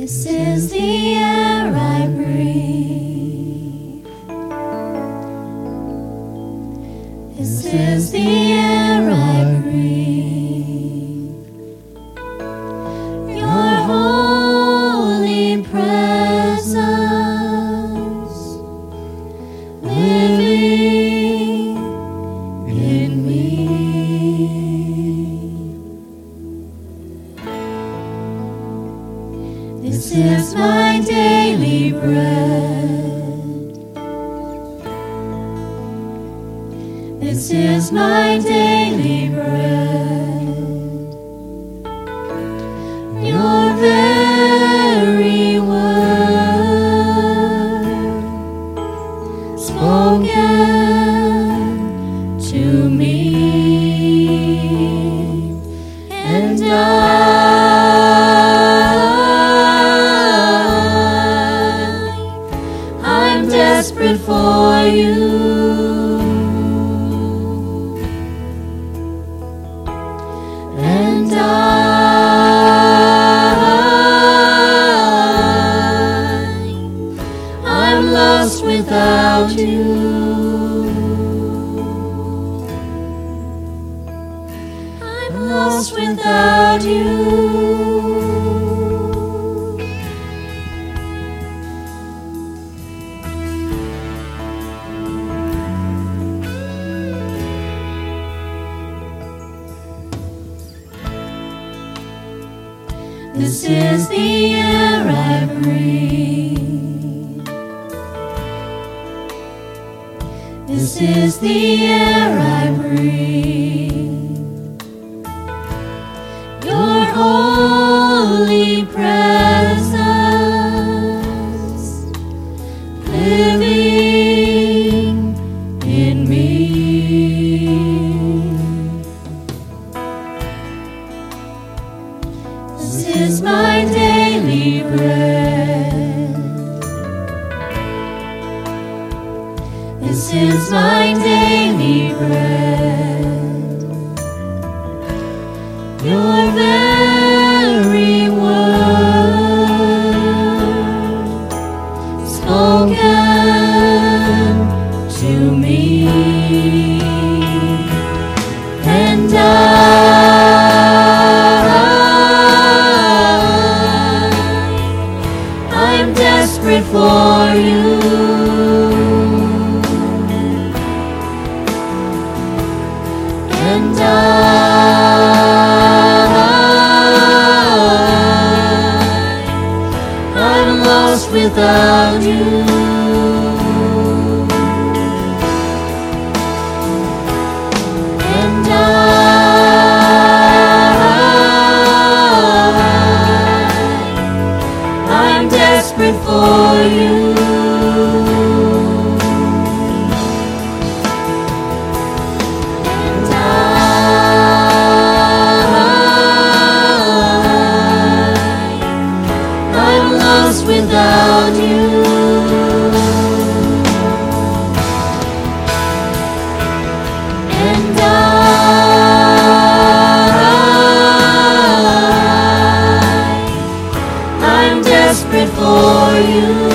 This is the air I breathe. This is the air I breathe. Your holy presence living in me. This is my daily bread. This is my daily bread. Your very word spoken to me, and I'm desperate for you, and I'm lost without you. I'm lost without you. This is the air I breathe. This is the air I breathe. Your holy presence living in me. This is my daily bread. This is my daily bread. Your very word spoken to me, and I'm desperate for you, and I'm lost without you. And I'm desperate for you, and I'm lost without you. And I'm desperate for you.